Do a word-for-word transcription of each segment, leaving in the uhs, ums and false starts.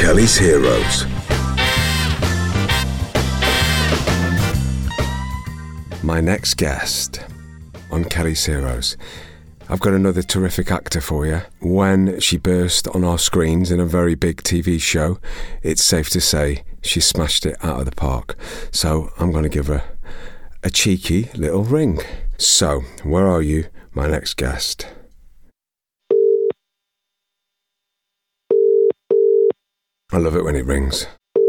Kelly's Heroes. My next guest on Kelly's Heroes, I've got another terrific actor for you. When she burst on our screens in a very big T V show, it's safe to say she smashed it out of the park. So I'm going to give her a cheeky little ring. So, where are you, my next guest? I love it when it rings.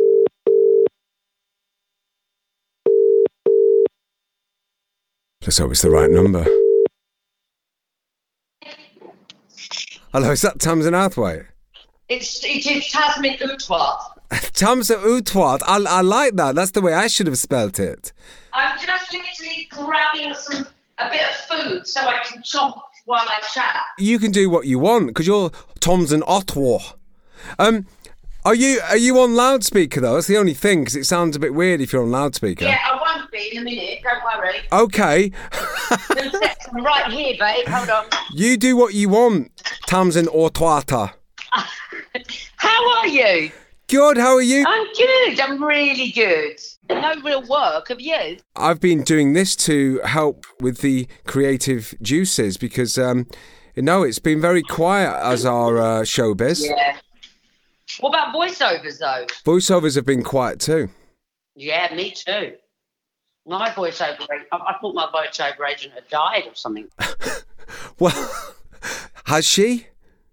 Let's hope it's the right number. Hello, is that Tamsin Arthwaite? It's, it is Tamsin Utwat. Tamsin Utwat, I, I like that. That's the way I should have spelt it. I'm just literally grabbing some a bit of food so I can chomp while I chat. You can do what you want, because you're Tamsin Utwat. Um, are you are you on loudspeaker, though? That's the only thing, because it sounds a bit weird if you're on loudspeaker. Yeah, I won't be in a minute, don't worry. Okay. I'm right here, babe, hold on. You do what you want, Tamsin Utwata. How are you? Good, how are you? I'm good, I'm really good. No real work, have you? I've been doing this to help with the creative juices because, um, you know, it's been very quiet as our uh, showbiz. Yeah. What about voiceovers, though? Voiceovers have been quiet too. Yeah, me too. My voiceover, I, I thought my voiceover agent had died or something. Well, has she?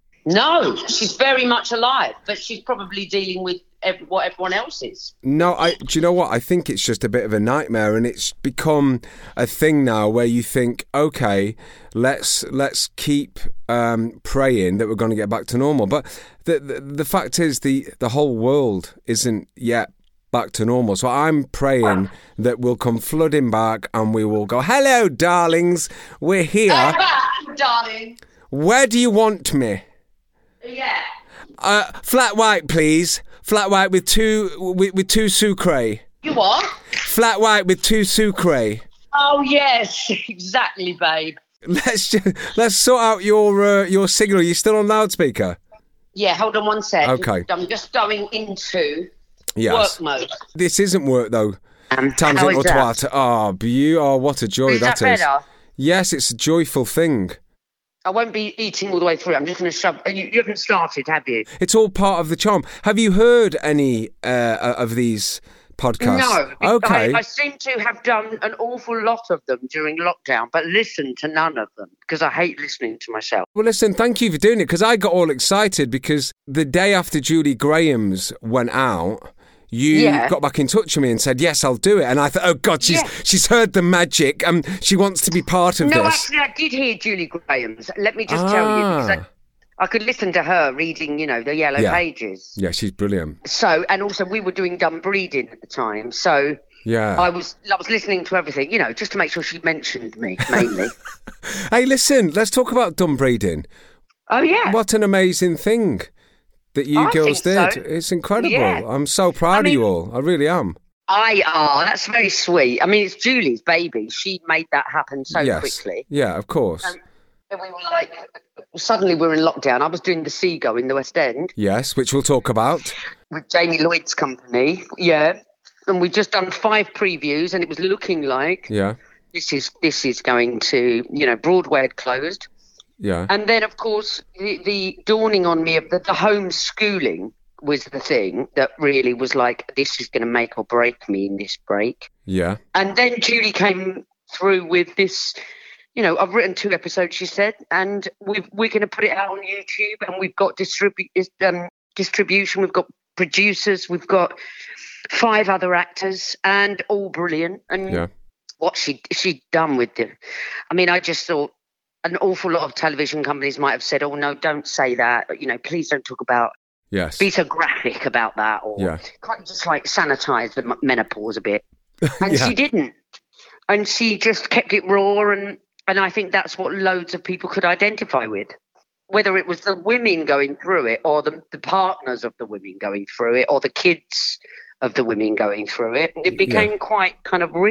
No, she's very much alive, but she's probably dealing with every, what everyone else is. No, I. Do you know what? I think it's just a bit of a nightmare, and it's become a thing now where you think, okay, let's let's keep um, praying that we're going to get back to normal. But the, the the fact is, the the whole world isn't yet back to normal. So I'm praying that we'll come flooding back, and we will go, hello, darlings, we're here. Darling. Where do you want me? Yeah. Uh, flat white, please. Flat white with two with, with two sucre. You what? Flat white with two sucre. Oh yes, exactly, babe. Let's just, let's sort out your uh, your signal. Are you still on loudspeaker? Yeah, hold on one sec. Okay. I'm just going into yes. work mode. This isn't work though. Um, Tamsin how is that? Utwat. Oh, you oh, what a joy is that, that is. better? Yes, it's a joyful thing. I won't be eating all the way through. I'm just going to shove. You, you haven't started, have you? It's all part of the charm. Have you heard any uh, of these podcasts? No. Okay. I, I seem to have done an awful lot of them during lockdown, but listened to none of them because I hate listening to myself. Well, listen, thank you for doing it because I got all excited because the day after Julie Graham's went out, you yeah. got back in touch with me and said, yes, I'll do it. And I thought, oh, God, she's yes. she's heard the magic. Um, she wants to be part of no, this. actually, I did hear Julie Graham's. Let me just ah. tell you. Because I, I could listen to her reading, you know, the Yellow yeah. Pages. Yeah, she's brilliant. So, and also we were doing dumb breeding at the time. So yeah. I was I was listening to everything, you know, just to make sure she mentioned me, mainly. Hey, listen, let's talk about dumb breeding. Oh, yeah. What an amazing thing that you I girls think did. so. It's incredible. Yeah. I'm so proud I mean, of you all. I really am. I are. That's very sweet. I mean, it's Julie's baby. She made that happen so yes. quickly. Yeah, of course. Um, and we were like, suddenly we were in lockdown. I was doing the Seagull in the West End. Yes, which we'll talk about. With Jamie Lloyd's company. Yeah. And we'd just done five previews and it was looking like yeah. this is this is going to, you know, Broadway had closed. Yeah. And then, of course, the, the dawning on me of the, the homeschooling was the thing that really was like, this is going to make or break me in this break. Yeah. And then Julie came through with this, you know, I've written two episodes, she said, and we've, we're going to put it out on YouTube and we've got distribu- um, distribution, we've got producers, we've got five other actors and all brilliant. And yeah. what she she'd done with them. I mean, I just thought, an awful lot of television companies might have said, oh, no, don't say that. You know, please don't talk about, yes. be so graphic about that. Or yeah. kind of just like sanitize the menopause a bit. And yeah. she didn't. And she just kept it raw. And, and I think that's what loads of people could identify with. Whether it was the women going through it or the, the partners of the women going through it or the kids of the women going through it, it became yeah. quite kind of real.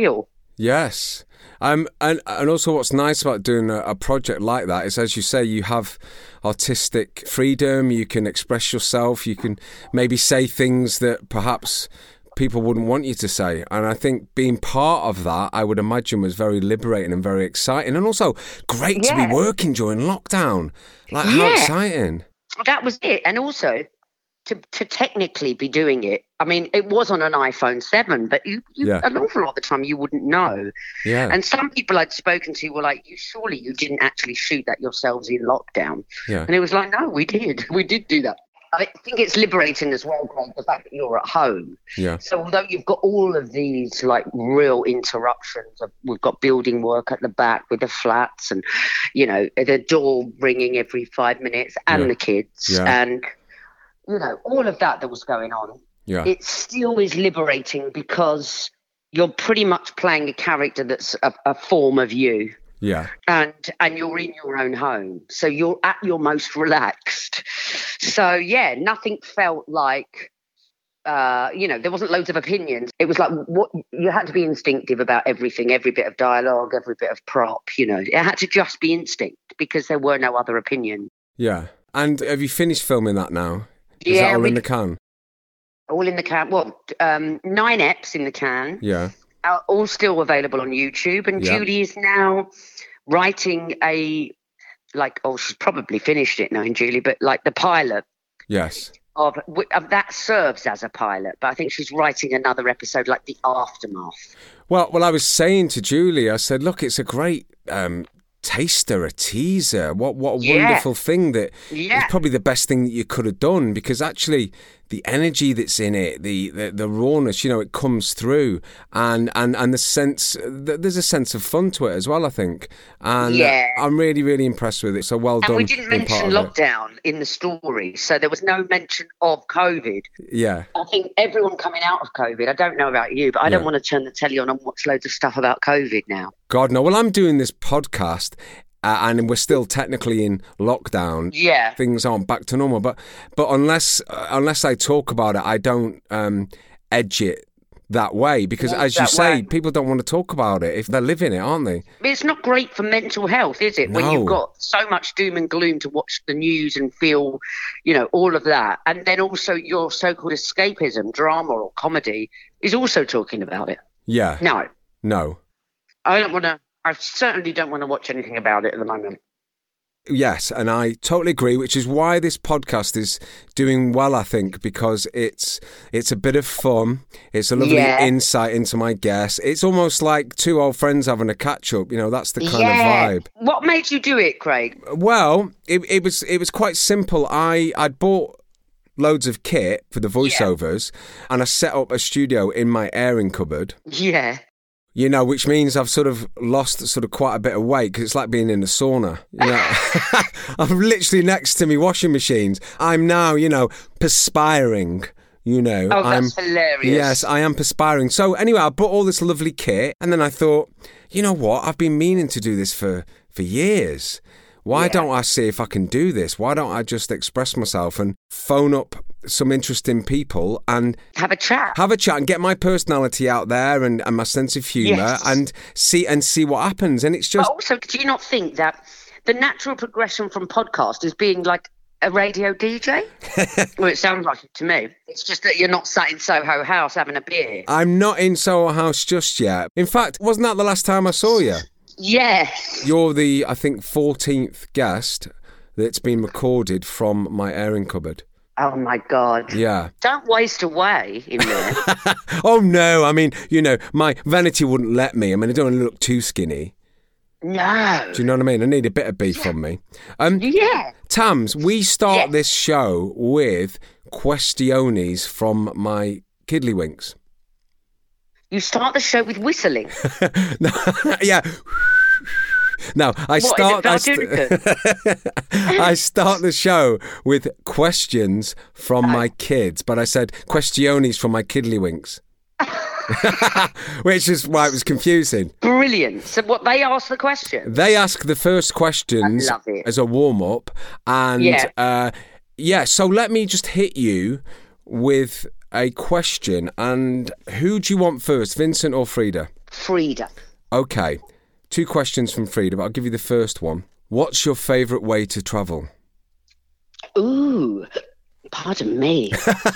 Yes. Um, and, and also what's nice about doing a, a project like that is, as you say, you have artistic freedom, you can express yourself, you can maybe say things that perhaps people wouldn't want you to say. And I think being part of that, I would imagine, was very liberating and very exciting, and also great Yeah. to be working during lockdown. Like, how Yeah. exciting. That was it. And also to, to technically be doing it, I mean, it was on an iPhone seven, but you, you Yeah. an awful lot of the time you wouldn't know. Yeah. And some people I'd spoken to were like, "You surely you didn't actually shoot that yourselves in lockdown." Yeah. And it was like, no, we did. We did do that. I think it's liberating as well, Greg, the fact that you're at home. Yeah. So although you've got all of these like real interruptions, of, we've got building work at the back with the flats, and you know the door ringing every five minutes, and Yeah. the kids, Yeah. and you know all of that that was going on. Yeah. It still is liberating because you're pretty much playing a character that's a, a form of you. Yeah. And and you're in your own home, so you're at your most relaxed. So yeah, nothing felt like, uh, you know, there wasn't loads of opinions. It was like what you had to be instinctive about everything, every bit of dialogue, every bit of prop. You know, it had to just be instinct because there were no other opinions. Yeah. And have you finished filming that now? Is Yeah, that all we- in the can? All in the can. Well, um, nine eps in the can. Yeah. Are all still available on YouTube, and Yeah. Julie is now writing a like oh she's probably finished it now in Julie, but like the pilot Yes. of, of that serves as a pilot, but I think she's writing another episode like the aftermath. Well, well, I was saying to Julie, I said, look, it's a great um, taster, a teaser. What what a Yeah. wonderful thing that Yeah. it's probably the best thing that you could have done, because actually the energy that's in it, the, the, the rawness, you know, it comes through, and, and, and the sense, there's a sense of fun to it as well, I think. And Yeah. I'm really, really impressed with it. So well And done. we didn't being part mention of it. lockdown in the story, so there was no mention of COVID. Yeah. I think everyone coming out of COVID, I don't know about you, but I don't Yeah. want to turn the telly on and watch loads of stuff about COVID now. God, no. Well, I'm doing this podcast, uh, and we're still technically in lockdown. Yeah. Things aren't back to normal, but but unless uh, unless I talk about it, I don't um, edge it that way, because, Not as you that say, way. people don't want to talk about it if they're living it, aren't they? It's not great for mental health, is it? When No. you've got so much doom and gloom to watch the news and feel, you know, all of that. And then also your so-called escapism, drama or comedy, is also talking about it. Yeah. No, No. I don't want to, I certainly don't want to watch anything about it at the moment. Yes, and I totally agree, which is why this podcast is doing well, I think, because it's it's a bit of fun. It's a lovely Yeah. insight into my guests. It's almost like two old friends having a catch-up. You know, that's the kind yeah. of vibe. What made you do it, Craig? Well, it, it was it was quite simple. I I'd bought loads of kit for the voiceovers, and I set up a studio in my airing cupboard. Yeah. You know, which means I've sort of lost sort of quite a bit of weight, because it's like being in a sauna. You know, I'm literally next to me washing machines. I'm now, you know, perspiring. You know, Oh, I'm that's hilarious. yes, I am perspiring. So anyway, I bought all this lovely kit, and then I thought, you know what? I've been meaning to do this for for years. Why Yeah. don't I see if I can do this? Why don't I just express myself and phone up some interesting people and Have a chat. have a chat and get my personality out there, and, and my sense of humour, Yes. and see and see what happens. And it's But just also, do you not think that the natural progression from podcast is being like a radio D J? Well, it sounds like it to me. It's just that you're not sat in Soho House having a beer. I'm not in Soho House just yet. In fact, wasn't that the last time I saw you? Yes. You're the, I think, fourteenth guest that's been recorded from my airing cupboard. Oh my God. Yeah. Don't waste away in there. Oh no, I mean, you know, my vanity wouldn't let me. I mean, I don't want to look too skinny. No. Do you know what I mean? I need a bit of beef on me. Um, Yeah. Tams, we start Yes. this show with questiones from my Kiddlywinks. You start the show with whistling. Yeah. Now, I What, start is I, it st- Valdoonican? I start the show with questions from my kids, but I said questiones from my Kiddlywinks. Which is why it was confusing. Brilliant. So what, they ask the question? They ask the first questions I love it. as a warm-up, and Yeah. uh, yeah, so let me just hit you with a question, and who do you want first, Vincent or Frida? Frida. Okay, two questions from Frida, but I'll give you the first one. What's your favourite way to travel? Ooh, pardon me.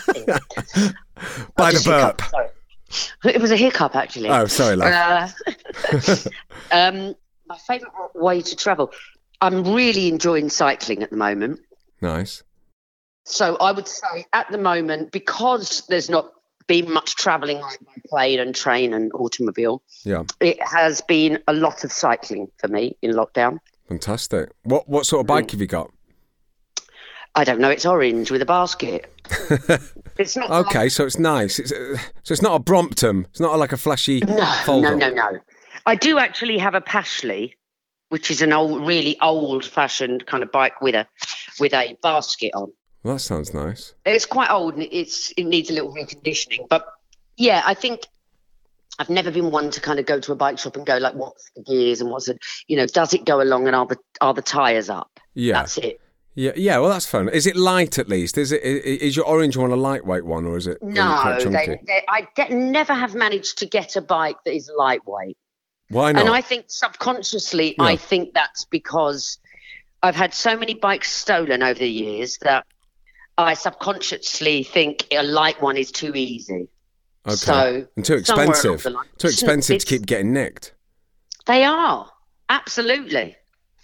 By the burp. Hiccup, sorry. It was a hiccup, actually. Oh, sorry, love. Uh, um, my favourite way to travel. I'm really enjoying cycling at the moment. Nice. So I would say at the moment, because there's not been much travelling like by plane and train and automobile, Yeah. it has been a lot of cycling for me in lockdown. Fantastic. What what sort of bike have you got? I don't know. It's orange with a basket. It's not. Okay, like, so it's nice. It's uh, so it's not a Brompton. It's not like a flashy. no, fold-up. no, no, no. I do actually have a Pashley, which is an old, really old-fashioned kind of bike with a with a basket on. Well, that sounds nice. It's quite old and it's it needs a little reconditioning. But yeah, I think I've never been one to kind of go to a bike shop and go like, what's the gears and what's it? You know, does it go along and are the are the tyres up? Yeah. That's it. Yeah, yeah. Well, that's fun. Is it light at least? Is it? Is your orange one a lightweight one, or is it? No, quite chunky? they, they, I get, never have managed to get a bike that is lightweight. Why not? And I think subconsciously, Yeah. I think that's because I've had so many bikes stolen over the years that I subconsciously think a light one is too easy. Okay. So and too somewhere along expensive. the line- Too expensive to It's- keep getting nicked. They are. Absolutely.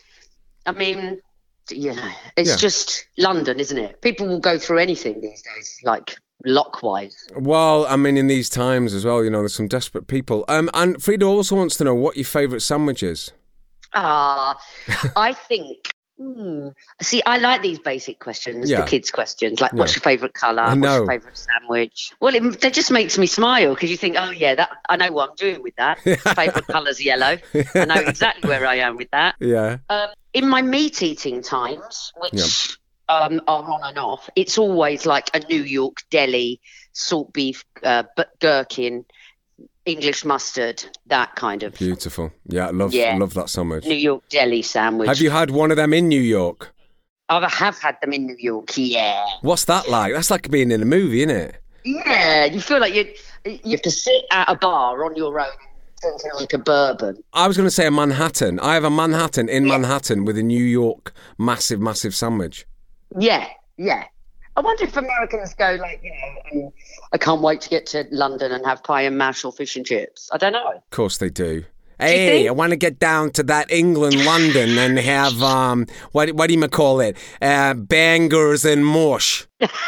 I mean, you know, it's Yeah. just London, isn't it? People will go through anything these days, like lock-wise. Well, I mean, in these times as well, you know, there's some desperate people. Um, and Frida also wants to know what your favourite sandwich is. Ah, I think. Hmm, see, I like these basic questions, Yeah. the kids' questions, like Yeah. what's your favourite colour, I what's know. your favourite sandwich. Well, it, that just makes me smile because you think, oh yeah, that I know what I'm doing with that. Favourite colour's yellow. I know exactly where I am with that. Yeah. Um, in my meat eating times, which um, are on and off, it's always like a New York deli, salt beef, uh, but gherkin, English mustard, that kind of Beautiful. Yeah, I love, Yeah. love that sandwich. New York deli sandwich. Have you had one of them in New York? I have had them in New York, yeah. What's that like? That's like being in a movie, isn't it? Yeah, you feel like you you have to sit at a bar on your own drinking like a bourbon. I was going to say a Manhattan. I have a Manhattan in Yeah. Manhattan with a New York massive, massive sandwich. Yeah, yeah. I wonder if Americans go like, you know, um, I can't wait to get to London and have pie and mash or fish and chips. I don't know. Of course they do. you Hey, think? I want to get down to that England, London, and have um, what what do you call it? Uh, bangers and mush.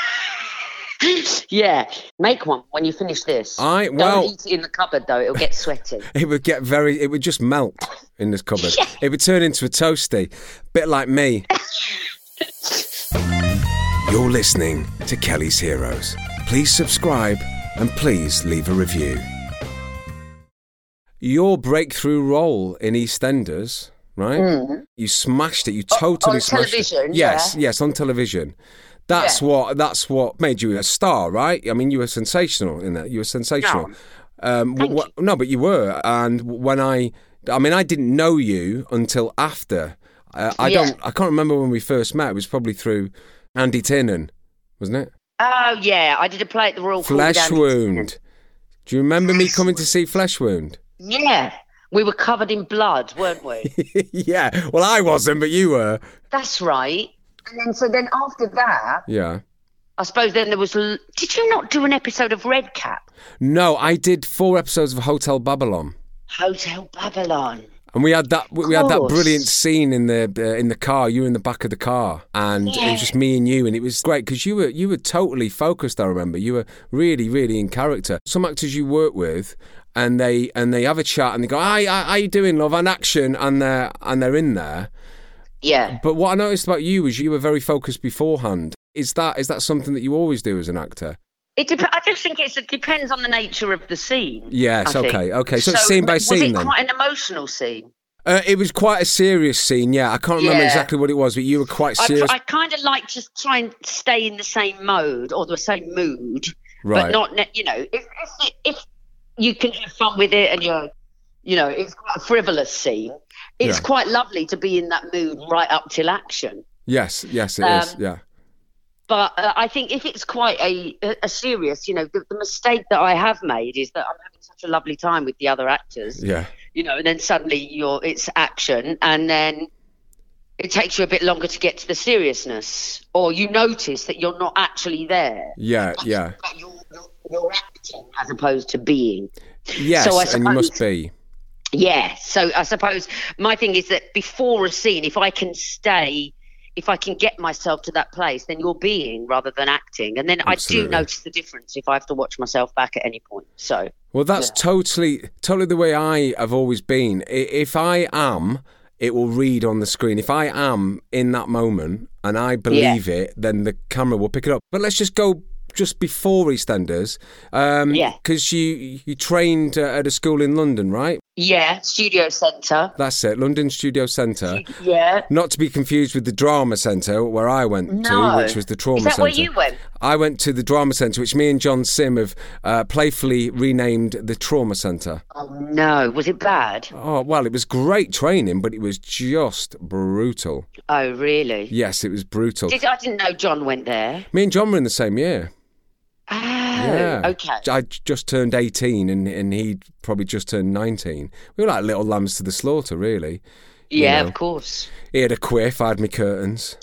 Yeah, make one when you finish this. I well, Don't eat it in the cupboard though; it'll get sweaty. it would get very. It would just melt in this cupboard. Yeah. It would turn into a toasty, bit like me. You're listening to Kelly's Heroes. Please subscribe and please leave a review. Your breakthrough role in EastEnders, right? Mm. You smashed it. You totally on smashed television, it. Yes, yeah. yes, on television. That's Yeah. what. That's what made you a star, right? I mean, you were sensational in that. You were sensational. Um, Thank wh- no, but you were. And when I, I mean, I didn't know you until after. Uh, I Yeah. don't. I can't remember when we first met. It was probably through Andy Tiernan, wasn't it? Oh yeah, I did a play at the Royal Court with Flesh Andy Wound. Do you remember me coming to see Flesh Wound? Yeah, we were covered in blood, weren't we? Yeah. Well, I wasn't, but you were. That's right. And then, so then after that, Yeah. I suppose then there was. l- Did you not do an episode of Red Cap? No, I did four episodes of Hotel Babylon. Hotel Babylon. And we had that we we had that course. brilliant scene in the uh, in the car. You were in the back of the car, and it Yeah. was just me and you, and it was great because you were you were totally focused. I remember you were really really in character. Some actors you work with, and they and they have a chat and they go, "Hi, how how you doing, love?" And action, and they're and they're in there. Yeah. But what I noticed about you was you were very focused beforehand. Is that is that something that you always do as an actor? It dep- I just think it's, it depends on the nature of the scene. Yes. I think. Okay. Okay. So, it's scene by was scene it then. quite an emotional scene? Uh, it was quite a serious scene. Yeah, I can't remember Yeah. exactly what it was, but you were quite I, serious. I kind of like to try and stay in the same mode or the same mood, Right. but not, ne- you know, if, if if you can have fun with it and you're, you know, it's quite a frivolous scene. It's Yeah. quite lovely to be in that mood right up till action. Yes, yes, it is. Um, Yeah. But uh, I think if it's quite a, a serious, you know, the, the mistake that I have made is that I'm having such a lovely time with the other actors, Yeah. you know, and then suddenly you're it's action, and then it takes you a bit longer to get to the seriousness, or you notice that you're not actually there. Yeah, yeah. But you're, you're, you're acting as opposed to being. Yes, So I and you must suppose- be. Yeah. So I suppose my thing is that before a scene, if I can stay, if I can get myself to that place, then you're being rather than acting. And then Absolutely. I do notice the difference if I have to watch myself back at any point. So, Well, that's yeah. totally, totally the way I have always been. I- If I am, it will read on the screen. If I am in that moment and I believe it, then the camera will pick it up. But let's just go just before EastEnders, um, Yeah. because you you trained uh, at a school in London, right? yeah, Studio Centre. That's it, London Studio Centre. Yeah. Not to be confused with the Drama Centre, where I went No. to, which was the Trauma Is that Centre. where you went? I went to the Drama Centre, which me and John Sim have uh, playfully renamed the Trauma Centre. Oh, no. Was it bad? Oh, well, it was great training, but it was just brutal. Oh, really? Yes, it was brutal. Did, I didn't know John went there. Me and John were in the same year. Oh, Yeah. okay. I just turned eighteen and, and he'd probably just turned nineteen. We were like little lambs to the slaughter, really. Yeah, know. of course. He had a quiff, I had my curtains.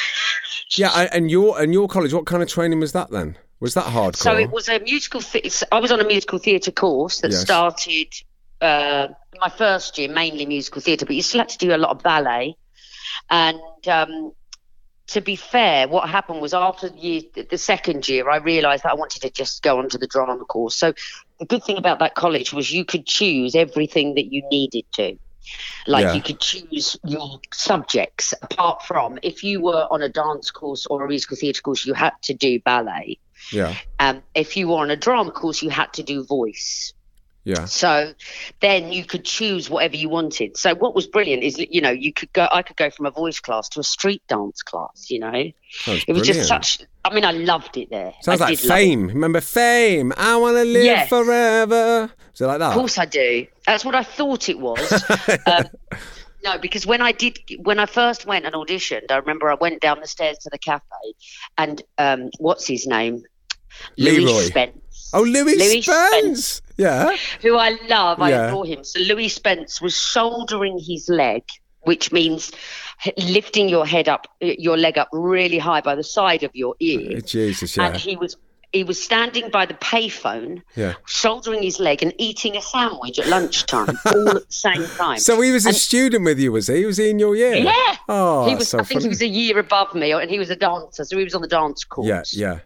Yeah, and- and your and your college, what kind of training was that then? Was that hardcore? So it was a musical. Th- I was on a musical theatre course that Yes. started uh, my first year, mainly musical theatre, but you still had to do a lot of ballet. And um, to be fair, what happened was after the, year, the second year, I realised that I wanted to just go on to the drama course. So the good thing about that college was you could choose everything that you needed to. Like Yeah. you could choose your subjects apart from if you were on a dance course or a musical theatre course, you had to do ballet. Yeah, Um, if you were on a drama course, you had to do voice. yeah. So then you could choose whatever you wanted. So what was brilliant is, you know, you could go, I could go from a voice class to a street dance class, you know. Sounds It was brilliant. just such, I mean, I loved it there. Sounds I like did love it. Fame. Remember Fame? I want to live Yes. forever. Is it like that? Of course I do. That's what I thought it was. um, no, because when I did, when I first went and auditioned, I remember I went down the stairs to the cafe and um, what's his name? Leroy. Louis Spence. Oh, Louis, Louis Spence. Yeah. Who I love. I Yeah. adore him. So Louis Spence was shouldering his leg, which means h- lifting your head up, your leg up really high by the side of your ear. Jesus, And yeah. he was he was standing by the payphone, Yeah. shouldering his leg and eating a sandwich at lunchtime, all at the same time. So he was a And- student with you, was he? Was he in your year? Yeah. Oh, he that's was. so I think funny. he was a year above me, and he was a dancer, so he was on the dance course. Yeah, yeah.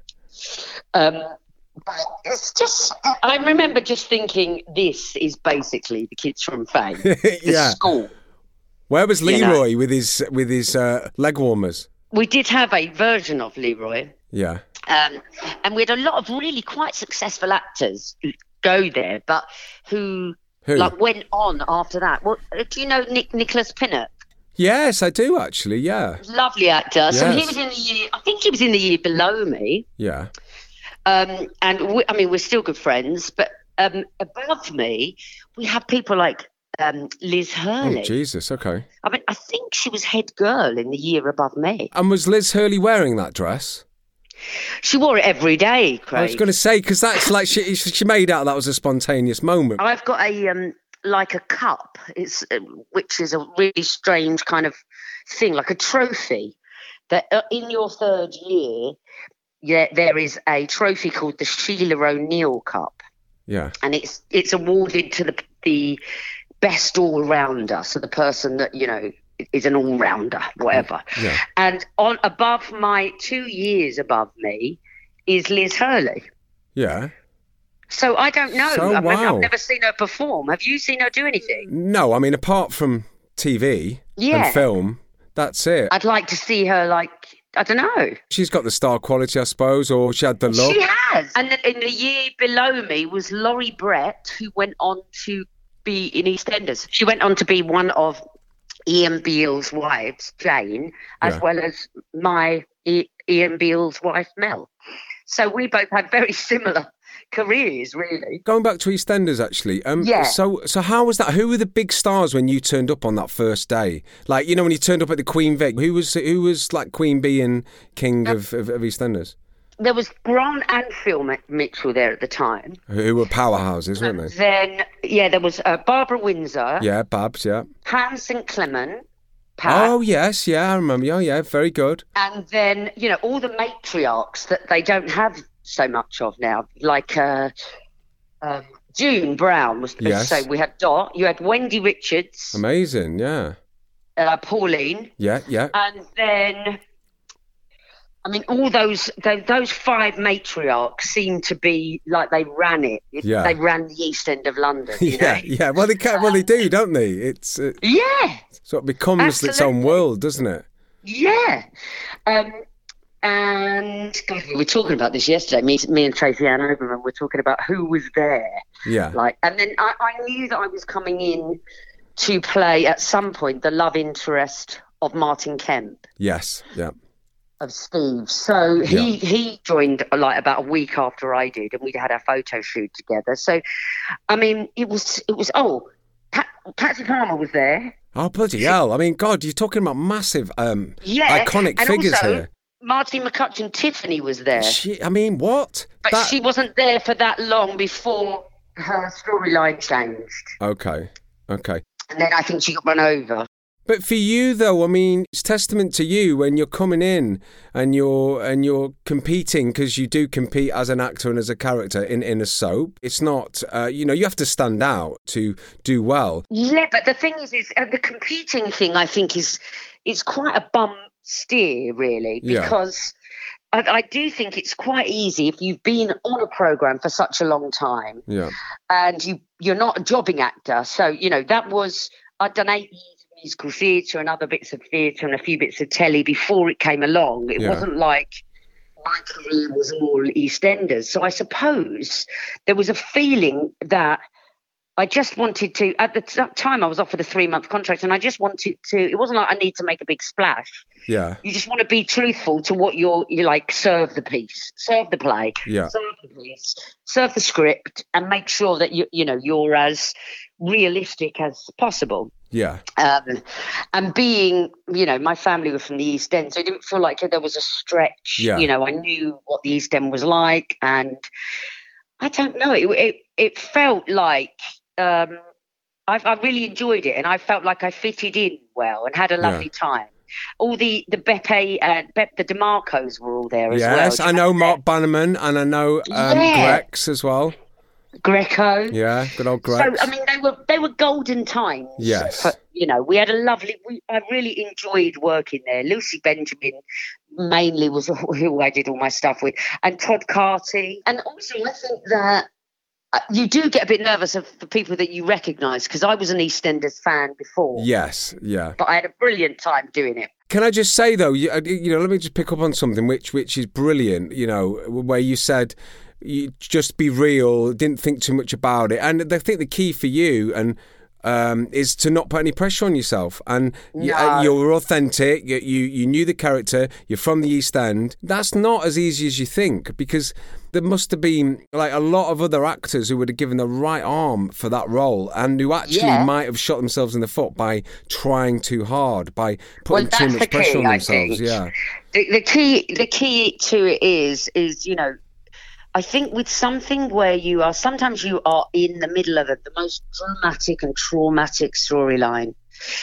Um, but it's just, I remember just thinking, this is basically the kids from Fame, the Yeah. school. Where was You know. Leroy with his with his uh, leg warmers? We did have a version of Leroy, Yeah. um, and we had a lot of really quite successful actors go there, but who, Who? like went on after that. What do you know, Nick Nicholas Pinnock? Yes, I do actually. Yeah. Lovely actor. So he Yes. was in the year. I think he was in the year below me. Yeah. Um, and we, I mean, we're still good friends, but um, above me, we have people like um, Liz Hurley. Oh, Jesus. Okay. I mean, I think she was head girl in the year above me. And was Liz Hurley wearing that dress? She wore it every day, Craig. I was going to say, because that's like she she made out that was a spontaneous moment. I've got a um, like a cup, it's uh, which is a really strange kind of thing, like a trophy. That uh, in your third year, yeah, there is a trophy called the Sheila O'Neill Cup. Yeah. And it's it's awarded to the the best all rounder, so the person that you know is an all rounder, whatever. Yeah. And on above my two years above me is Liz Hurley. Yeah. So I don't know. So, I mean, wow. I've never seen her perform. Have you seen her do anything? No, I mean, apart from T V Yeah. and film, that's it. I'd like to see her, like, I don't know. She's got the star quality, I suppose, or she had the look. She has. And then in the year below me was Laurie Brett, who went on to be in EastEnders. She went on to be one of Ian Beale's wives, Jane, as Yeah. well as my I- Ian Beale's wife, Mel. So we both had very similar careers, really. Going back to EastEnders, actually. Um, Yeah. So, so how was that? Who were the big stars when you turned up on that first day? Like, you know, when you turned up at the Queen Vic, who was who was like Queen Bee and King of, of, of EastEnders? There was Grant and Phil Mitchell there at the time. Who were powerhouses, weren't they? Then, yeah, there was uh, Barbara Windsor. Yeah, Babs, yeah. Pam Saint Clement. Pat. Oh, yes, yeah, I remember. Oh, yeah, very good. And then, you know, all the matriarchs that they don't have so much of now, like uh, um, June Brown was. Yes. So we had Dot. You had Wendy Richards. Amazing, yeah. Uh, Pauline. Yeah, yeah. And then, I mean, all those those, those five matriarchs seem to be like they ran it. Yeah. They ran the East End of London. You yeah, know? yeah. Well, they can, well, they do, don't they? It's it Yeah. sort of becomes its Absolutely. own world, doesn't it? Yeah. Um, and God, we were talking about this yesterday. Me, me and Tracy Ann Oberman were talking about who was there. Yeah. Like, and then I, I knew that I was coming in to play at some point the love interest of Martin Kemp, Yes, yeah. of Steve. So he Yeah. he joined like about a week after I did, and we had our photo shoot together. So, I mean, it was it was oh, Pat, Patsy Palmer was there. Oh, bloody hell. I mean, God, you're talking about massive, um, Yeah, iconic and figures also, here. Martin McCutcheon Tiffany was there. She, I mean, what? But That- she wasn't there for that long before her storyline changed. Okay, okay. And then I think she got run over. But for you, though, I mean, it's testament to you when you're coming in and you're and you're competing, because you do compete as an actor and as a character in, in a soap. It's not, uh, you know, you have to stand out to do well. Yeah, but the thing is, is uh, the competing thing, I think, is is quite a bum steer, really, Yeah. because I, I do think it's quite easy if you've been on a programme for such a long time Yeah, and you, you're not a jobbing actor. So, you know, that was, I'd done eight years of musical theatre and other bits of theatre and a few bits of telly before it came along. It Yeah. wasn't like my career was all EastEnders. So I suppose there was a feeling that I just wanted to, at the t- time I was offered a three month contract, and I just wanted to, it wasn't like I need to make a big splash. yeah, You just want to be truthful to what you're, you like, serve the piece, serve the play, yeah, serve the piece, serve the script, and make sure that you, you know, you're as realistic as possible. yeah, Um, and being, you know, my family were from the East End, so it didn't feel like there was a stretch. Yeah. You know, I knew what the East End was like, and I don't know, it it, it felt like um, I, I really enjoyed it, and I felt like I fitted in well and had a lovely time. All the the Beppe and Beppe, the DeMarcos were all there as well. yes. Do you I know remember Mark Bannerman, and I know um, Yeah. Grex as well. Greco? Yeah, good old Grex. So I mean, they were they were golden times. Yes. For, you know, we had a lovely. We, I really enjoyed working there. Lucy Benjamin mainly was who I did all my stuff with, and Todd Carty. And also, I think that uh, you do get a bit nervous of the people that you recognise, because I was an EastEnders fan before. Yes, yeah. But I had a brilliant time doing it. Can I just say though, you, uh, you know, let me just pick up on something which which is brilliant. You know, where you said you just be real, didn't think too much about it, and I think the key for you and. Um, is to not put any pressure on yourself, and you, No. uh, you're authentic. You, you you knew the character. You're from the East End. That's not as easy as you think, because there must have been like a lot of other actors who would have given the right arm for that role, and who actually Yeah. might have shot themselves in the foot by trying too hard, by putting Well, too that's much the pressure key, on I themselves. think. Yeah, The, the key the key to it is is you know, I think with something where you are, sometimes you are in the middle of it, the most dramatic and traumatic storyline,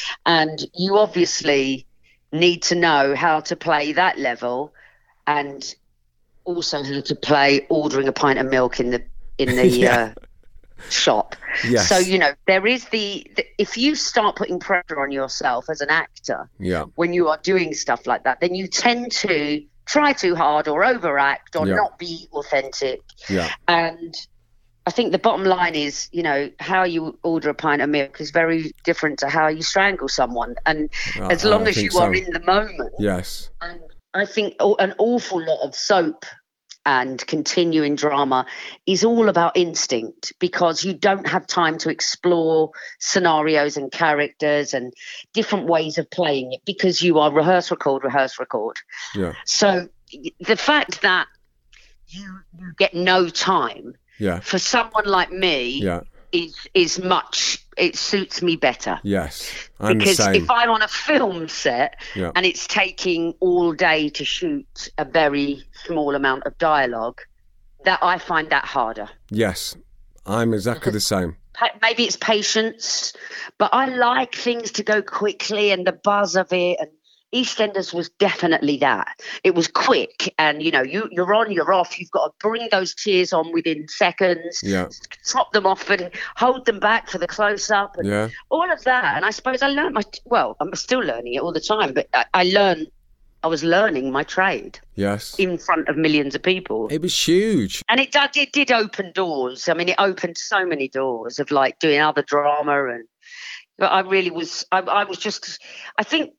and you obviously need to know how to play that level, and also how to play ordering a pint of milk in the in the Yeah. uh, shop. Yes. So you know, there is the, the if you start putting pressure on yourself as an actor yeah, when you are doing stuff like that, then you tend to try too hard or overact or Yeah. not be authentic. yeah, And I think the bottom line is, you know, how you order a pint of milk is very different to how you strangle someone. And I- as long I as you think are so. in the moment, yes, and I think a- an awful lot of soap and continuing drama is all about instinct, because you don't have time to explore scenarios and characters and different ways of playing it, because you are rehearse, record, rehearse, record. yeah, So the fact that you, you get no time. Yeah. For someone like me, yeah. is is much. It suits me better. Yes, I'm because the same. if I'm on a film set yeah. and it's taking all day to shoot a very small amount of dialogue, that I find that harder. Yes, I'm exactly the same. Maybe it's patience, but I like things to go quickly and the buzz of it. And EastEnders was definitely that. It was quick, and you know, you you're on, you're off. You've got to bring those tears on within seconds. Yeah. Chop them off and hold them back for the close up, and yeah. all of that. And I suppose I learned my well, I'm still learning it all the time, but I, I learned. I was learning my trade. Yes. In front of millions of people. It was huge. And it did, it did open doors. I mean, it opened so many doors of like doing other drama. And but I really was, I, I was just, I think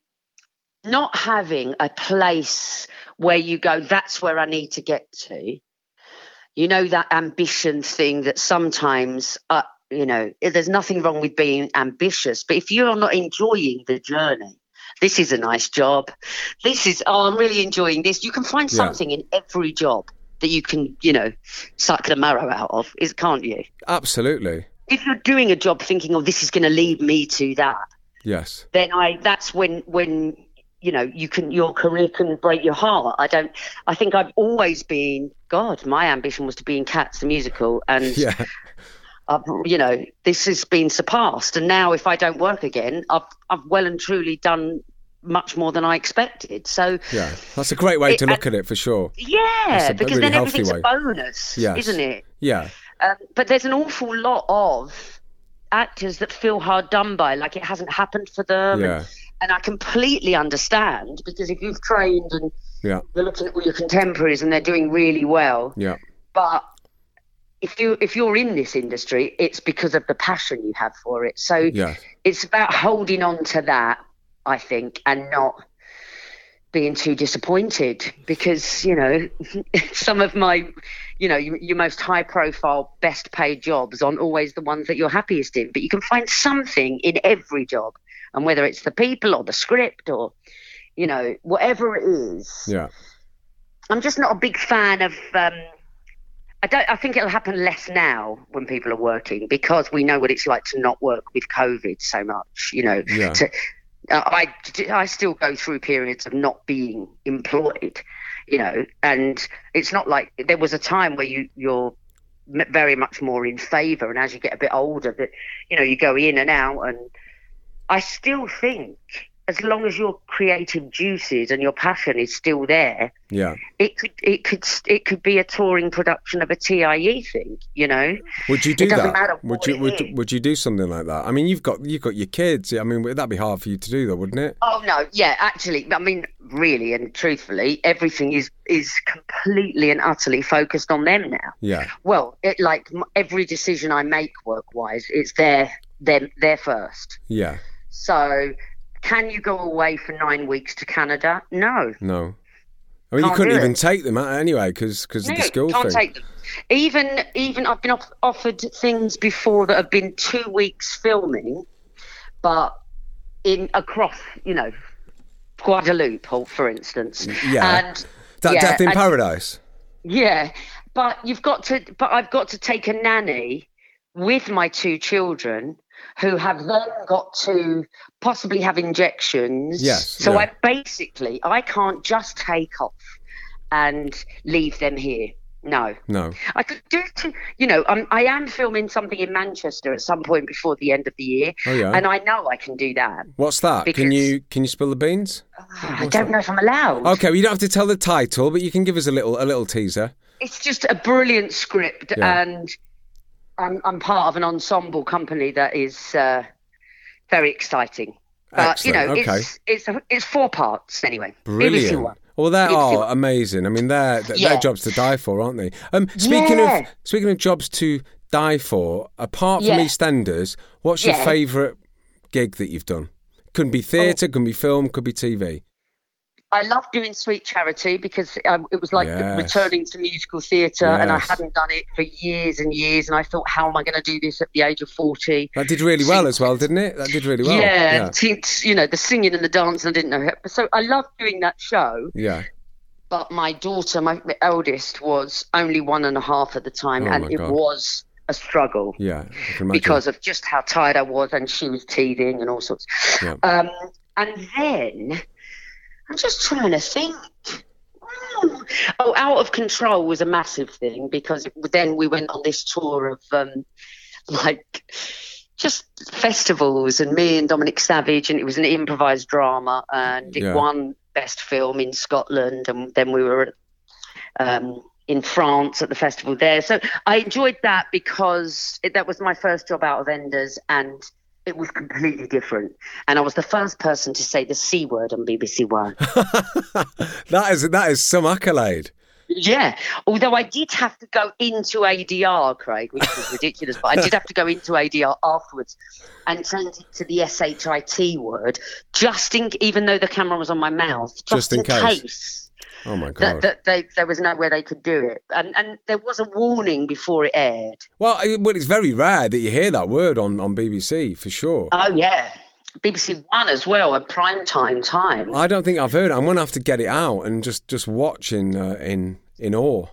not having a place where you go, that's where I need to get to. You know, that ambition thing that sometimes, uh, you know, there's nothing wrong with being ambitious. But if you're not enjoying the journey, this is a nice job. This is, oh, I'm really enjoying this. You can find something yeah. in every job that you can, you know, suck the marrow out of, is can't you? Absolutely. If you're doing a job thinking, oh, this is going to lead me to that. Yes. Then I, that's when, when, you know, you can, your career can break your heart. I don't, I think I've always been, God, my ambition was to be in Cats, the musical. And, yeah. I've, you know, this has been surpassed. And now if I don't work again, I've, I've well and truly done much more than I expected. So yeah, that's a great way it, to look at it for sure. Yeah, a, because a really then everything's way. a bonus, yes. isn't it? Yeah. Um, but there's an awful lot of actors that feel hard done by, like it hasn't happened for them. Yeah. And, and I completely understand, because if you've trained and yeah. you're looking at all your contemporaries and they're doing really well. Yeah. But if you if you're in this industry, it's because of the passion you have for it. So yeah. it's about holding on to that, I think, and not being too disappointed, because, you know, some of my, you know, your, your most high profile, best paid jobs aren't always the ones that you're happiest in, but you can find something in every job. And whether it's the people or the script or, you know, whatever it is. Yeah. I'm just not a big fan of, um, I don't, I think it'll happen less now when people are working, because we know what it's like to not work with COVID so much, you know, yeah. to, Uh, I, I still go through periods of not being employed, you know, and it's not like there was a time where you, you're very much more in favour, and as you get a bit older, that, you know, you go in and out. And I still think as long as your creative juices and your passion is still there, yeah, it could it could it could be a touring production of a T I E thing, you know. Would you do it doesn't that? Matter would you would, would you do something like that? I mean, you've got you've got your kids. I mean, that'd be hard for you to do, though, wouldn't it? Oh no, yeah, actually, I mean, really and truthfully, everything is is completely and utterly focused on them now. Yeah. Well, it, like every decision I make work-wise, it's their them their first. Yeah. So, can you go away for nine weeks to Canada? No. No. I mean, can't you couldn't even it. take them anyway because because no, of the school can't thing. Take them. Even even I've been off, offered things before that have been two weeks filming, but in across, you know, Guadeloupe, for instance. Yeah. And that yeah, Death in and, Paradise. Yeah, but you've got to. But I've got to take a nanny with my two children, who have then got to possibly have injections. Yes. So yeah. I basically, I can't just take off and leave them here. No. No. I could do, to, you know, I'm, I am filming something in Manchester at some point before the end of the year. Oh, yeah. And I know I can do that. What's that? Because, can you can you spill the beans? Uh, I don't that? know if I'm allowed. Okay, well, you don't have to tell the title, but you can give us a little a little teaser. It's just a brilliant script, yeah. and I'm, I'm part of an ensemble company that is uh, very exciting. But, Excellent. you know, okay. it's, it's it's four parts anyway. Brilliant. Well, they are amazing. I mean, they're, they're, yeah. they're jobs to die for, aren't they? Um, speaking yeah. of speaking of jobs to die for, apart from yeah. EastEnders, what's your yeah. favourite gig that you've done? Couldn't be theatre, oh. couldn't be film, could be T V. I love doing Sweet Charity because um, it was like yes. returning to musical theatre, yes. and I hadn't done it for years and years, and I thought, how am I going to do this at the age of forty? That did really well as well, didn't it? That did really well. Yeah, yeah. You know, the singing and the dancing, I didn't know. So I love doing that show. Yeah. but my daughter, my eldest, was only one and a half at the time, Oh, and my it God. was a struggle. Yeah, I can imagine. Because of just how tired I was, and she was teething and all sorts. Yeah. Um, and then I'm just trying to think. Oh, Out of Control was a massive thing, because then we went on this tour of um, like just festivals, and me and Dominic Savage, and it was an improvised drama, and it Yeah. won Best Film in Scotland, and then we were um, in France at the festival there. So I enjoyed that because it, that was my first job out of Enders, and it was completely different. And I was the first person to say the C word on B B C One. that is that is some accolade. Yeah, although I did have to go into A D R, Craig, which was ridiculous, but I did have to go into A D R afterwards and change it to the S H I T word, just in, even though the camera was on my mouth, just, Just in in case. case. Oh my That, God. that they, there was nowhere they could do it. And, and there was a warning before it aired. Well, I- well, it's very rare that you hear that word on, on B B C, for sure. Oh, yeah. B B C One as well, at prime time time. I don't think I've heard it. I'm going to have to get it out and just, just watch in, uh, in, in awe.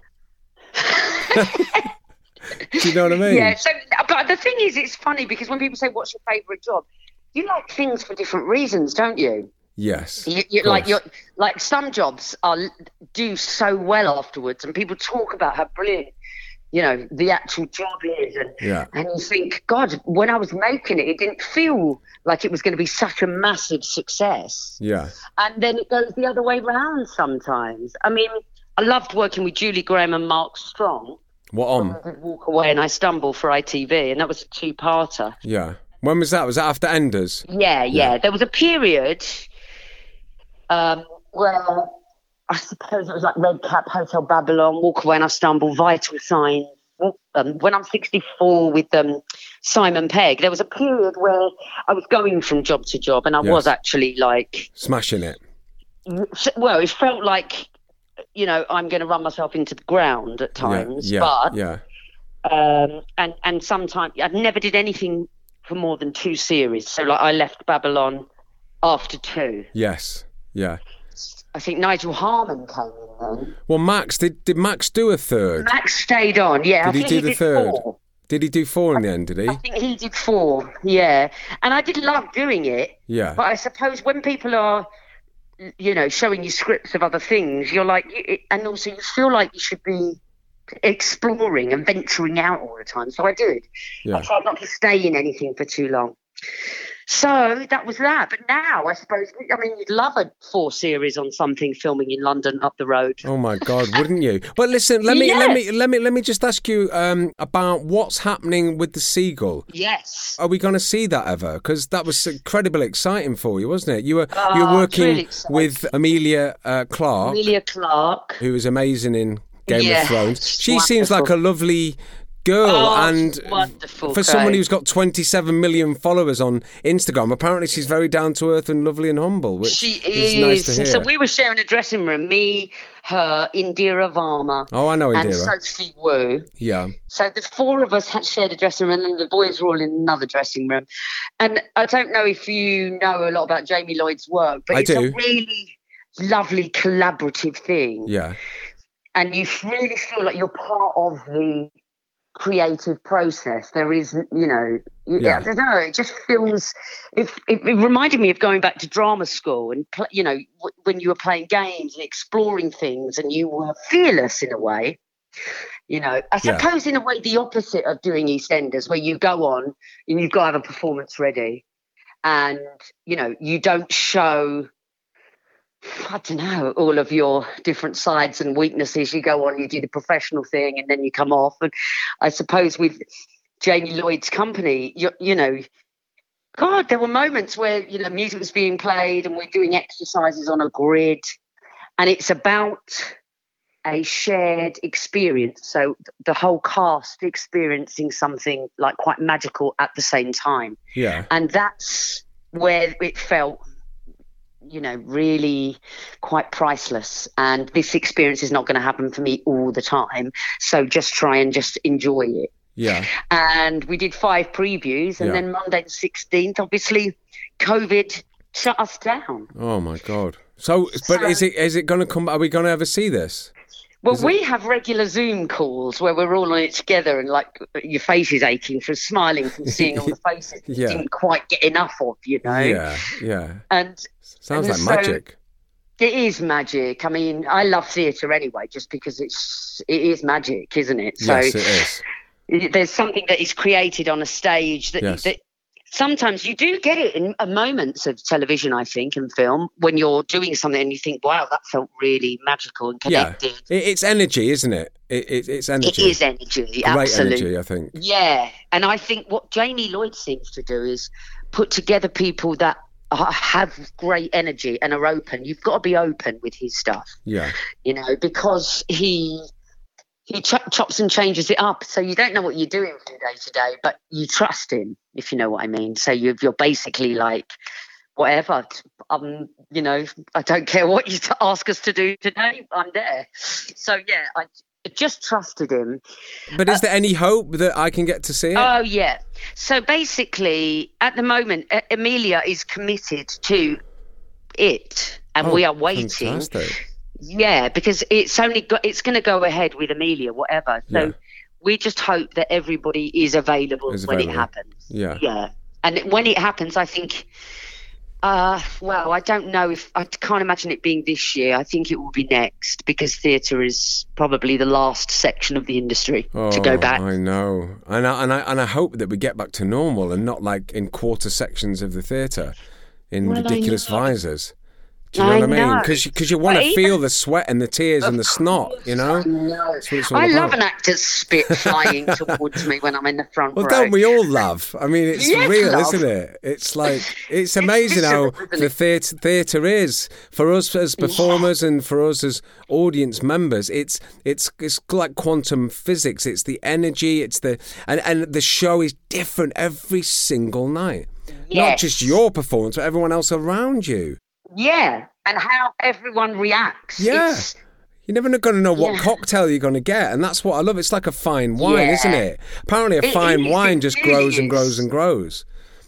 Do you know what I mean? Yeah, so, but the thing is, it's funny because when people say, what's your favourite job? You like things for different reasons, don't you? Yes. You, you of like course. you're like some jobs are do so well afterwards, and people talk about how brilliant, you know, the actual job is, and Yeah. and you think, God, when I was making it, it didn't feel like it was going to be such a massive success, Yeah. and then it goes the other way round sometimes. I mean, I loved working with Julie Graham and Mark Strong. What on? I did Walk Away and I Stumble for I T V, and that was a two-parter. Yeah. When was that? Was that after Enders? Yeah, yeah. There was a period um, where I suppose it was like Red Cap, Hotel Babylon, Walk Away and I Stumble, Vital Signs. Um, when I'm sixty-four with um, Simon Pegg, there was a period where I was going from job to job, and I Yes. was actually like, Smashing it. well, it felt like, you know, I'm going to run myself into the ground at times, yeah. but Yeah. um, and and sometimes I never did anything for more than two series. So like I left Babylon after two. Yes. Yeah. I think Nigel Harman came in then. Well, Max, did, did Max do a third? Max stayed on, yeah. Did I he think do he the did third? Four. Did he do four in the end, did he? I think he did four, yeah. And I did love doing it. Yeah. But I suppose when people are, you know, showing you scripts of other things, you're like, it, and also you feel like you should be exploring and venturing out all the time. So I did. Yeah. I tried not to stay in anything for too long. So that was that. But now I suppose, I mean, you'd love a four series on something filming in London up the road. Oh my God, wouldn't you? But listen, let me let Yes. me let me let me just ask you um, about what's happening with the Seagull. Yes. Are we going to see that ever? Because that was incredibly exciting for you, wasn't it? You were Oh, you were it's really working exciting. with Amelia uh, Clark, Amelia Clark. who is amazing in Game Yeah, of Thrones. she's She seems like a wonderful. lovely girl, Oh, and she's wonderful, for someone Craig. who's got twenty-seven million followers on Instagram, apparently she's very down to earth and lovely and humble, which She is, is. nice to hear. So we were sharing a dressing room, me, her, Indira Varma, oh, I know and Indira. Sophie Wu. Yeah, So the four of us had shared a dressing room, and then the boys were all in another dressing room. And I don't know if you know a lot about Jamie Lloyd's work, but I it's do. a really lovely collaborative thing. yeah, And you really feel like you're part of the creative process. There is, you know, you, Yeah. I don't know, it just feels, it, it, it reminded me of going back to drama school and, pl- you know, w- when you were playing games and exploring things and you were fearless in a way. You know, I Yeah. suppose in a way the opposite of doing EastEnders, where you go on and you've got to have a performance ready and, you know, you don't show, I don't know, all of your different sides and weaknesses. You go on, you do the professional thing, and then you come off. And I suppose with Jamie Lloyd's company, you, you know, God, there were moments where, you know, music was being played and we're doing exercises on a grid, and it's about a shared experience. So the whole cast experiencing something like quite magical at the same time. yeah. And that's where it felt, you know, really quite priceless. And this experience is not going to happen for me all the time. So just try and just enjoy it. Yeah. And we did five previews. And Yeah. then Monday the sixteenth, obviously, COVID shut us down. Oh my God. So, but So- is it is it going to come? Are we going to ever see this? Well, Is it- we have regular Zoom calls where we're all on it together, and like your face is aching from smiling from seeing all the faces that Yeah. you didn't quite get enough of, you know. Yeah, yeah. And Sounds and like so- magic. it is magic. I mean, I love theatre anyway, just because it's it is magic, isn't it? So Yes, it is. it- there's something that is created on a stage that, Yes. that sometimes you do get it in uh, moments of television, I think, and film, when you're doing something and you think, wow, that felt really magical and Yeah, connected. it, it's energy, isn't it? It, it it's energy. It is energy, Great absolutely. energy, I think. Yeah, and I think what Jamie Lloyd seems to do is put together people that are, have great energy and are open. You've got to be open with his stuff, Yeah, you know, because he he ch- chops and changes it up. So you don't know what you're doing from day to day, but you trust him, if you know what I mean. So you're, you're basically like, whatever, um, you know, I don't care what you t- ask us to do today, I'm there. So yeah, I just trusted him. but is there any hope that I can get to see it? Oh, yeah. So basically, at the moment, uh, Amelia is committed to it, and Oh, we are waiting. Fantastic. Yeah, because it's only got, it's going to go ahead with Amelia, whatever. So Yeah. we just hope that everybody is available Is when it available. happens. Yeah. Yeah, and when it happens, I think. Uh, well, I don't know if I can't imagine it being this year. I think it will be next, because theatre is probably the last section of the industry Oh, to go back. I know, and I, and I and I hope that we get back to normal and not like in quarter sections of the theatre in Well, I ridiculous know. visors. Do you know I what I mean? know. Because because you want But to even- feel the sweat and the tears and the snot, you know. No. That's what it's all I love about. an actor's spit flying towards me when I'm in the front Well, row. don't we all love? I mean, it's Yes, real, love. isn't it? It's like it's amazing how visceral, isn't the it? theatre theatre is for us as performers and for us as audience members. It's it's it's like quantum physics. It's the energy. It's the and and the show is different every single night. Not Yes. just your performance, but everyone else around you. Yeah, and how everyone reacts. Yeah. It's, You're never going to know what Yeah. cocktail you're going to get, and that's what I love. It's like a fine wine, Yeah. isn't it? Apparently, a It fine is, wine it just really grows and is. grows and grows.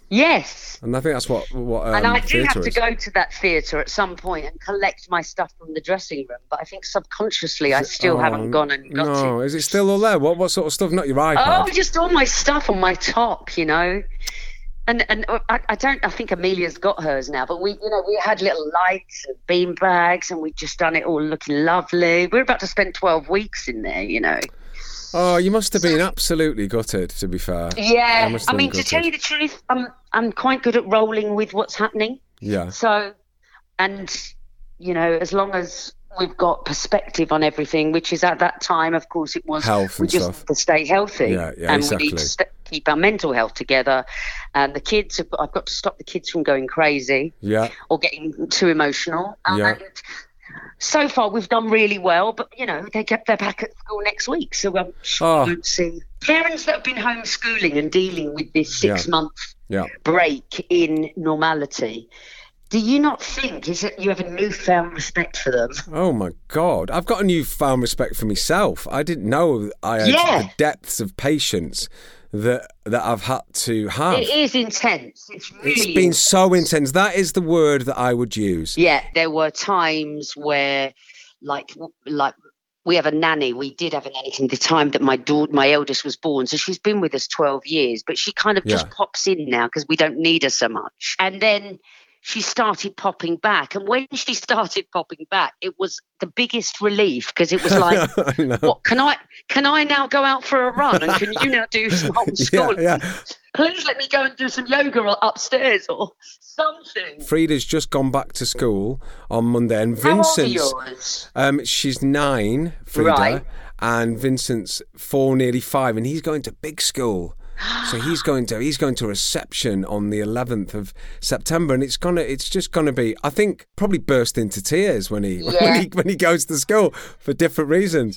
yes. And I think that's what what um, and I do have theatre to is. go to that theatre at some point and collect my stuff from the dressing room, but I think subconsciously I still Oh, haven't gone and got no, it. is it still all there? What what sort of stuff? Not your iPad. Oh, just all my stuff on my top, you know. And and I, I don't. I think Amelia's got hers now. But we, you know, we had little lights and bean bags, and we'd just done it all looking lovely. We're about to spend twelve weeks in there, you know. Oh, you must have been absolutely gutted. To be fair. Yeah, must I have mean, been to tell you gutted. the truth, I'm I'm quite good at rolling with what's happening. Yeah. So, and you know, as long as we've got perspective on everything, which is at that time, of course, it was Health we and just stuff. need to stay healthy, Yeah, yeah, and we need to exactly. st- keep our mental health together. And the kids, have, I've got to stop the kids from going crazy Yeah. or getting too emotional. Yeah. And so far, we've done really well, but you know, they get they're back at school next week, so I'm sure Oh. we won't see parents that have been homeschooling and dealing with this six Yeah. month Yeah. break in normality. Do you not think is that you have a newfound respect for them? Oh my God! I've got a newfound respect for myself. I didn't know I had Yeah. the depths of patience that that I've had to have. It is intense. It's really It's been so intense. That is the word that I would use. Yeah, there were times where, like, like we have a nanny. We did have a nanny from the time that my daughter, my eldest, was born. So she's been with us twelve years, but she kind of just Yeah. pops in now because we don't need her so much. And then she started popping back, and when she started popping back, it was the biggest relief because it was like, I know. what can I can I now go out for a run, and can you now do some homeschooling? Yeah, yeah. Please let me go and do some yoga upstairs or something. Frida's just gone back to school on Monday, and How old are Vincent's yours? um, she's nine, Frida, Right. and Vincent's four, nearly five, and he's going to big school. So he's going to he's going to reception on the eleventh of September, and it's gonna it's just gonna be, I think, probably burst into tears when he when Yeah. he when he goes to school for different reasons.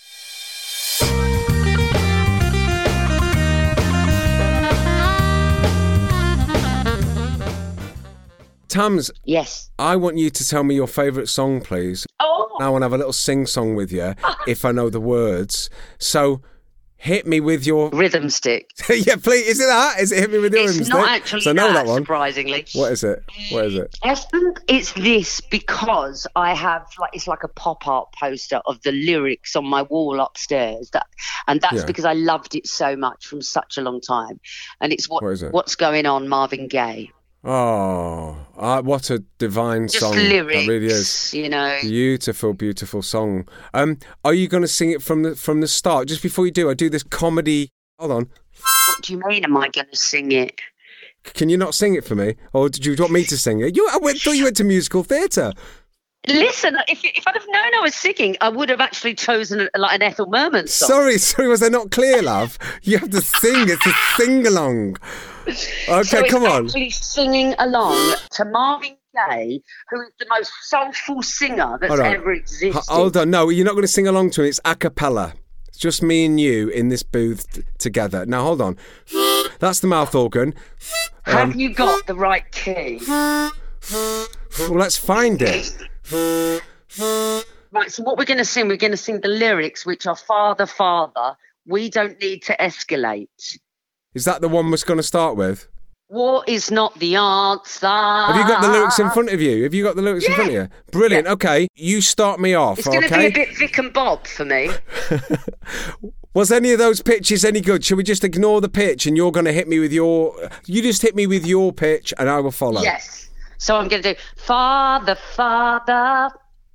Tams, Yes. I want you to tell me your favourite song, please. Oh, I want to have a little sing song with you if I know the words. So Hit me with your rhythm stick. Yeah, please. Is it that? Is it hit me with your It's rhythm not stick? actually So I know that, that one. surprisingly. What is it? What is it? I think it's this because I have like it's like a pop art poster of the lyrics on my wall upstairs. That and that's Yeah. because I loved it so much from such a long time. And it's what, What is it? What's Going On, Marvin Gaye. Oh, uh, what a divine Just song. lyrics, That really is. you know. Beautiful, beautiful song. Um, are you going to sing it from the from the start? Just before you do, I do this comedy. Hold on. What do you mean? Am I going to sing it? Can you not sing it for me, or did you want me to sing it? You, I went, thought you went to musical theatre. Listen, if if I'd have known I was singing, I would have actually chosen a, like an Ethel Merman song. Sorry, sorry, was I not clear, love? You have to sing. It's a sing along. Okay, so it's come on. actually singing along to Marvin Gaye, who is the most soulful singer that's Hold on. ever existed. H- Hold on. No, you're not going to sing along to it. It's a cappella. It's just me and you in this booth t- together. Now, hold on. That's the mouth organ. Have Um, you got the right key? well, let's find it. Right, so what we're going to sing, we're going to sing the lyrics, which are Father, Father, we don't need to escalate. Is that the one we're going to start with? War is not the answer. Have you got the lyrics in front of you? Have you got the lyrics in front of you? Brilliant. Okay, you start me off, It's going to okay? be a bit Vic and Bob for me. Was any of those pitches any good? Shall we just ignore the pitch and you're going to hit me with your... You just hit me with your pitch and I will follow. Yes. So I'm going to do, Father, Father,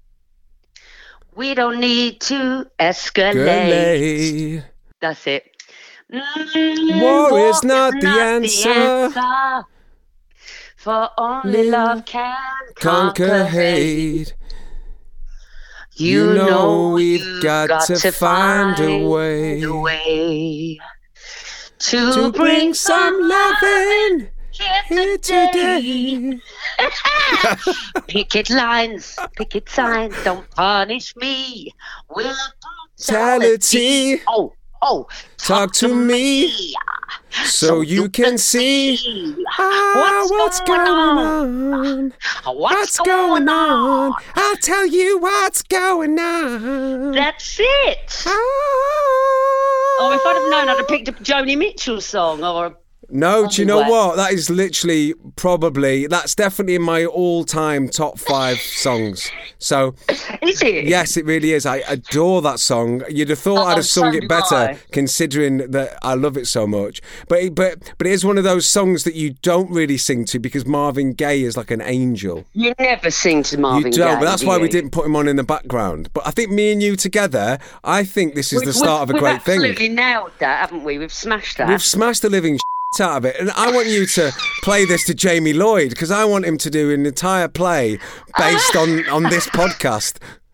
we don't need to escalate. Escalate. That's it. Mm, War is not the answer. answer, for only love can Conquer conquer hate. hate. You, You know know we've you've got to find a way. a way to, To bring some loving here here today. today. Picket lines, picket signs, don't punish me with Brutality. brutality. Oh, oh, Talk to me so you can see Ah, what's going on? What's, What's going on? I'll tell you what's going on. That's it. Ah. Oh, if I'd have known, I'd have picked a Joni Mitchell song or a No, do you know Anyway. what? That is literally probably, that's definitely in my all-time top five songs. So, Is it? yes, it really is. I adore that song. You'd have thought Oh, I'd have sung so it do better, I. considering that I love it so much. But it, but but it is one of those songs that you don't really sing to because Marvin Gaye is like an angel. You never sing to Marvin You don't, Gaye, but that's do why we you? didn't put him on in the background. But I think me and you together, I think this is We've- the start of a we've great thing. We've absolutely nailed that, haven't we? We've smashed that. We've smashed the living shit out of it, and I want you to play this to Jamie Lloyd because I want him to do an entire play based on on this podcast.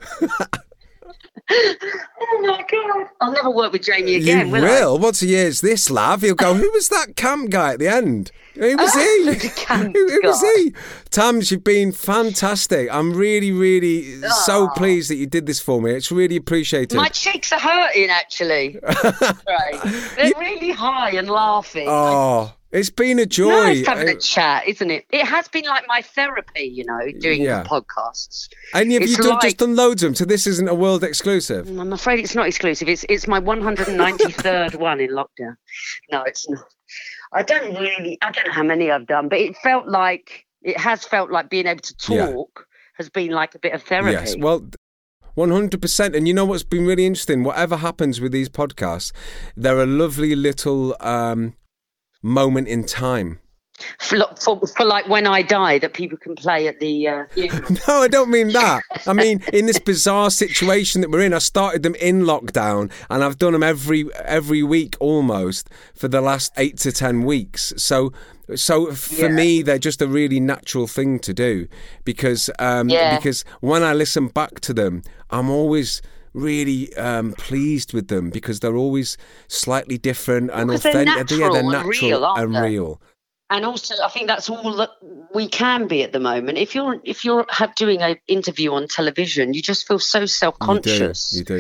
Oh my God! I'll never work with Jamie again. You will will. What's he is this, lav? He'll go. Who was that camp guy at the end? Who was he? The camp who, who was guy. he? Tams, you've been fantastic. I'm really, really so Aw. pleased that you did this for me. It's really appreciated. My cheeks are hurting, actually. Right. They're really high and laughing. Oh, it's been a joy. Nice having a Uh, chat, isn't it? It has been like my therapy, you know, doing Yeah. the podcasts. And you've It's you done, like- just done loads of them, so this isn't a world exclusive. I'm afraid it's not exclusive. It's it's my one hundred ninety-third one in lockdown. No, it's not. I don't really. I don't know how many I've done, but it felt like it has felt like being able to Yeah. talk has been like a bit of therapy. Yes, well, one hundred percent. And you know what's been really interesting? Whatever happens with these podcasts, they're a lovely little um, moment in time. for, for, for like when I die, that people can play at the. Uh, funeral. No, I don't mean that. I mean, in this bizarre situation that we're in, I started them in lockdown and I've done them every every week almost for the last eight to ten weeks. So so for Yeah. me, they're just a really natural thing to do because um, Yeah. because when I listen back to them, I'm always really um, pleased with them because they're always slightly different and Because they're authentic. Yeah, they're natural and natural real, aren't and they? real. And also, I think that's all that we can be at the moment. If you're if you're have doing an interview on television, you just feel so self-conscious. You do. You do.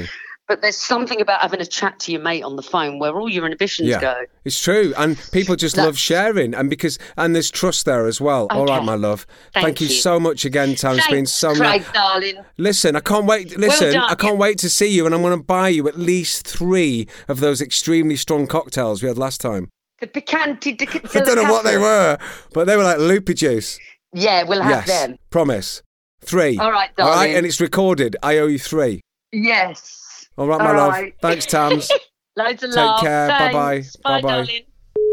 But there's something about having a chat to your mate on the phone where all your inhibitions Yeah, go. it's true. And people just That's- love sharing. And because and there's trust there as well. All right, Okay. my love. Thank, Thank you. you. so much again, Tam. It's been Thanks, so Craig, much. darling. Listen, I can't wait. Listen, done. I can't wait to see you. And I'm going to buy you at least three of those extremely strong cocktails we had last time. The Picanti de, de I don't know what they were, but they were like loopy juice. Yeah, we'll have Yes, them. promise. Three. All right, All right, darling. and it's recorded. I owe you three. Yes. All right, my All love. right. Thanks, Tams. Loads of Take love. care. Bye-bye. Thanks. Bye, Bye-bye. darling.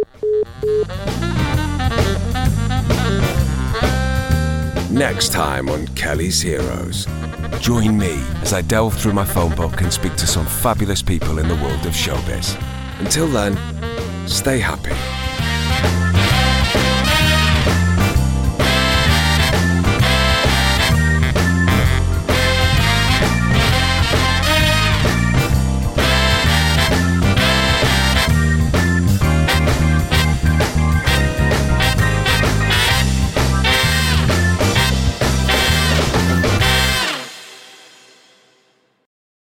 Next time on Kelly's Heroes, join me as I delve through my phone book and speak to some fabulous people in the world of showbiz. Until then, stay happy.